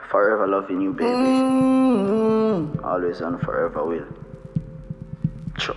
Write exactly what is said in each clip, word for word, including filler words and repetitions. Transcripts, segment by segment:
Forever loving you, baby. Mm-hmm. Always and forever will. Chop.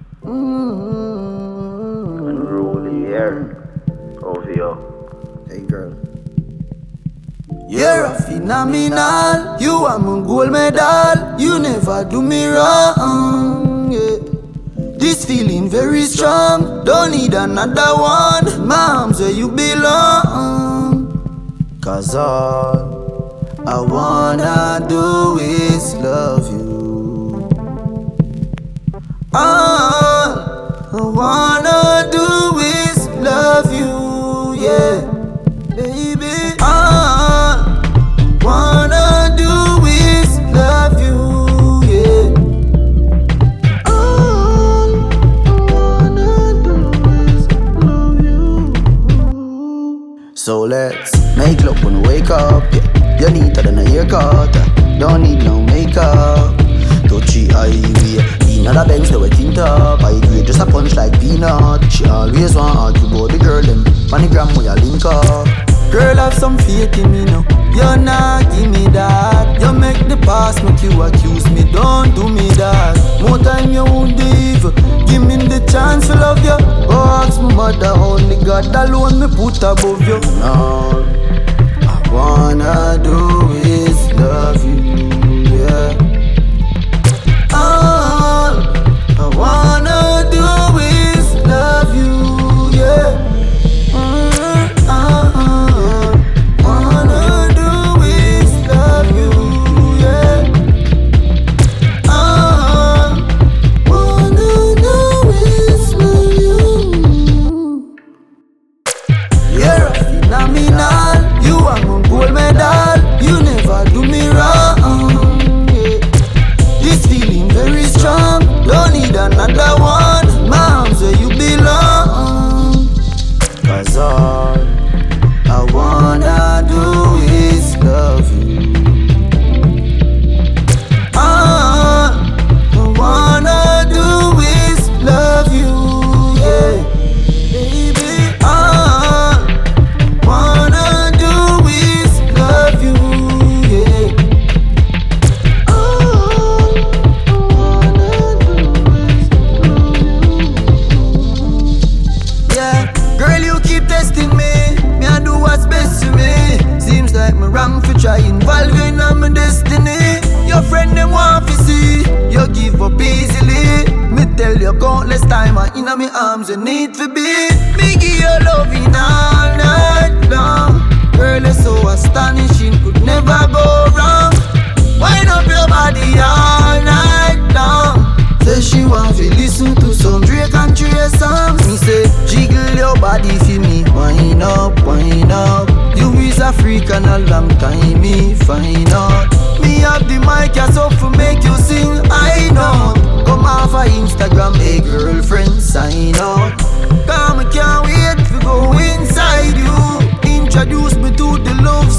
Mm-hmm. Unruly air. Over here. Hey girl. You're a phenomenal. You are my gold medal. You never do me wrong. Yeah. This feeling very strong. Don't need another one. My arms where you belong. Cause all I wanna do is love you. All I wanna do is love you, yeah, baby. All I wanna do is love you, yeah. All I wanna do is love you. So let's make love when we wake up, yeah. You neater than a haircut, don't need no makeup. Touchy highway, another Benz that we tint up. I agree, just a punch like peanut. She always want argue about the girl them. On the gram we a link up. Girl, have some faith in me now. You not give me that. You make the past make you accuse me. Don't do me that. More time you won't leave. Give me the chance to love you. Go ask my mother, only God alone me put above you. No, I wanna do is love you, yeah. All I wanna do is love you, yeah. Mm-hmm. All I wanna do is love you, yeah. All I wanna do is love you. You're a phenomenal. You are my gold medal. You never do me wrong. This feeling very strong. Don't need another one. My arms where you belong. Cause all I wanna do is love you. All I wanna do is love you, yeah, baby. All I wanna do is love you, yeah. Girl, you keep testing me. Me I do what's best to me. Seems like me wrong for try involving on my destiny. Your friend them want to see you give up easily. Me tell you countless time I in my arms you need to be. Me give you loving all night long. Girl, you're so astonishing, could never go wrong. Wind up your body all night long. Say she want to listen to some Drake and Trey songs. Me say jiggle your body for me. Wind up, wind up. You is a freak and a long time me find out. Me have the mic so for make you sing. I know. Come off of Instagram, hey girlfriend, sign out. Come, I can't wait to go inside you. Introduce me to the love